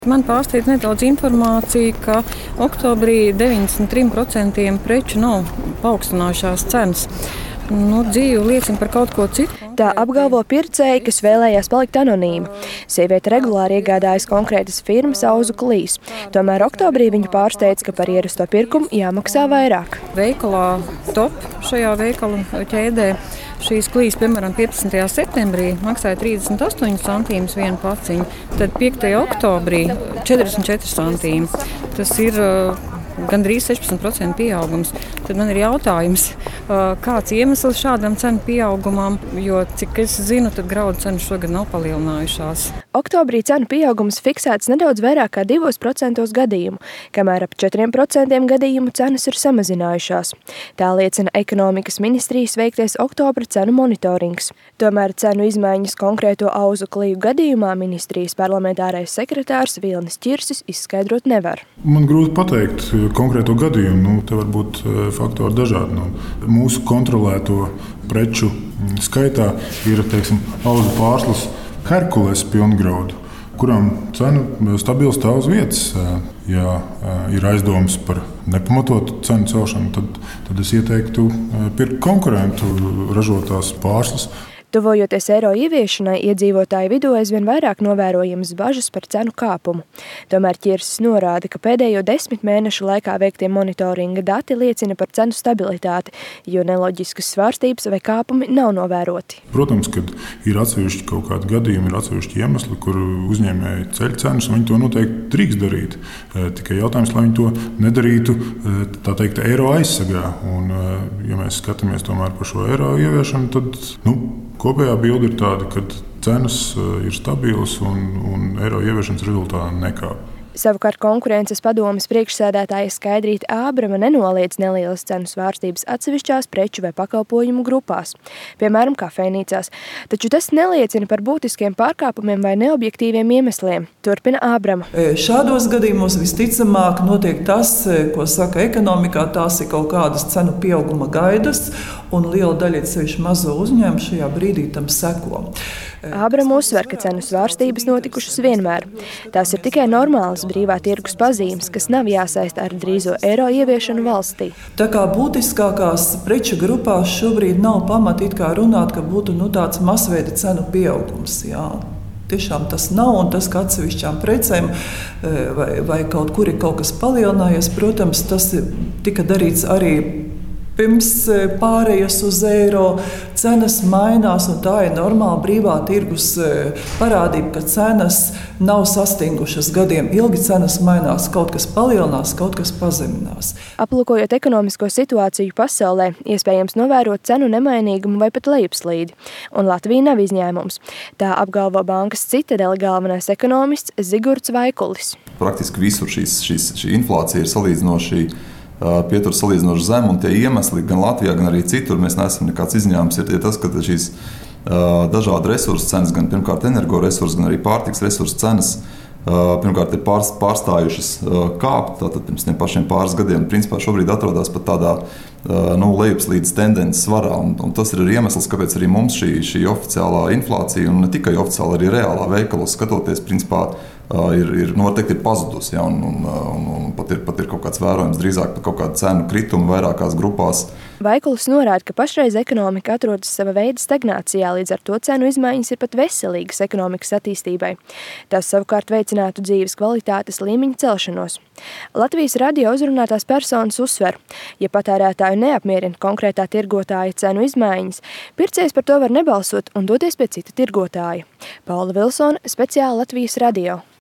Man pārsteidz nedaudz informācija, ka oktobrī 93% preču nav paaugstinājušās cenas. Dzīve liecina par kaut ko citu. Tā apgalvo pircēji, kas vēlējās palikt anonīmi. Sieviete regulāri iegādājas konkrētas firmas auzu klīs. Tomēr oktobrī viņa pārsteidz, ka par ierasto pirkumu jāmaksā vairāk. Veikalā Top šajā veikalu ķēdē šīs klīs, piemēram, 15. septembrī maksāja 38 centīmus vienu paciņu, tad 5. oktobrī 44 centīmi. Tas ir gandrīz 16% pieaugums. Tad man ir jautājums, kāds iemesls šādam cenu pieaugumam, jo, cik es zinu, tad graudu cenas šogad nav palielinājušās. Oktobrī cenu pieaugums fiksēts nedaudz vairāk kā 2% gadījumu, kamēr ap 4% gadījumu cenas ir samazinājušās. Tā liecina ekonomikas ministrijas veiktais oktobra cenu monitorings. Tomēr cenu izmaiņas konkrēto auzu kliju gadījumā ministrijas parlamentārais sekretārs Vilnis Ķirsis izskaidrot nevar. Man grūti pateikt konkrēto gadījumu, te var būt faktori dažādi. Mūsu kontrolēto preču skaitā ir, auzu pārslas Herkules pilngraudu, kuram cena stabili stāv uz vietas. Ja ir aizdomas par nepamatotu cenu celšanu, tad es ieteiktu pirkt konkurentu ražotās pārslas. Tuvojoties eiro ieviešanai, iedzīvotāju vidū aizvien vairāk novērojamas bažas par cenu kāpumu. Tomēr Ķirsis norāda, ka pēdējo 10 mēnešu laikā veiktie monitoringa dati liecina par cenu stabilitāti, jo neloģiskas svārstības vai kāpumi nav novēroti. Protams, kad ir atsevišķi kaut kādi gadījumi, ir atsevišķi iemesli, kur uzņēmēji ceļ cenas, un viņi to noteikti drīkst darīt. Tikai jautājums, lai viņi to nedarītu, tā teikt, eiro aizsargā. Un, ja mēs skatāmies tomēr par šo eiro ieviešanu, tad, kopējā bilde ir tāda, ka cenas ir stabilas un eiro ieviešanas rezultātā nekāp. Savukārt konkurences padomes priekšsēdētāja Skaidrīte Ābrama nenoliedz nelielas cenu svārstības atsevišķās preču vai pakalpojumu grupās, piemēram, kafejnīcās. Taču tas neliecina par būtiskiem pārkāpumiem vai neobjektīviem iemesliem, turpina Ābrama. Šādos gadījumos visticamāk notiek tas, ko saka ekonomikā, tās ir kaut kādas cenu pieauguma gaidas, un liela daļa sevišķi mazo uzņēmumu šajā brīdī tam seko. Ābrama uzsver, ka cenu svārstības notikušas vienmēr. Tās ir tikai normālas brīvā tirgus pazīmes, kas nav jāsaista ar drīzo eiro ieviešanu valstī. Tā kā būtiskākās preču grupās šobrīd nav pamata it kā runāt, ka būtu tāds masveida cenu pieaugums. Jā. Tiešām tas nav, un tas, ka atsevišķām precēm vai kaut kur ir kaut kas palielinājies, protams, tas tika darīts arī pirms pārējas uz eiro, cenas mainās, un tā ir normāla brīvā tirgus parādība, ka cenas nav sastingušas gadiem ilgi, cenas mainās, kaut kas palielinās, kaut kas pazeminās. Aplūkojot ekonomisko situāciju pasaulē, iespējams novērot cenu nemainīgumu vai pat lejupslīdi, un Latvija nav izņēmums. Tā apgalvo bankas Citadele galvenais ekonomists Zigurds Vaikulis. Praktiski visur šī inflācija ir salīdzinoši pietur salīdzinoši zem, un tie iemesli gan Latvijā, gan arī citur, mēs neesam nekāds izņēmums, ir tas, ka šīs dažādi resursu cenas, gan pirmkārt energoresursu, gan arī pārtiks resursu cenas, pirmkārt ir pārstājušas kāpt, tātad pirms tiem pašiem pāris gadiem, principā šobrīd atrodas pat tādā lejupslīdes tendences svarā, un tas ir iemesls, kāpēc arī mums šī oficiālā inflācija, un ne tikai oficiāla, arī reālā veikalos skatoties, principā, ir noteikti pazudusi, ja, un pat ir kaut kāds vērojums drīzāk par kaut kādu cenu kritumu vairākās grupās. Vaikulis norāda, ka pašreiz ekonomika atrodas sava veida stagnācijā, līdz ar to cenu izmaiņas ir pat veselīgas ekonomikas attīstībai. Tas savukārt veicinātu dzīves kvalitātes līmeņa celšanos. Latvijas radio uzrunātās personas uzsver, ja patērētāju neapmierina konkrētā tirgotāja cenu izmaiņas, pircējs par to var nebalsot un doties pie cita tirgotāja. Paula Vilsone, speciāli Latvijas radio.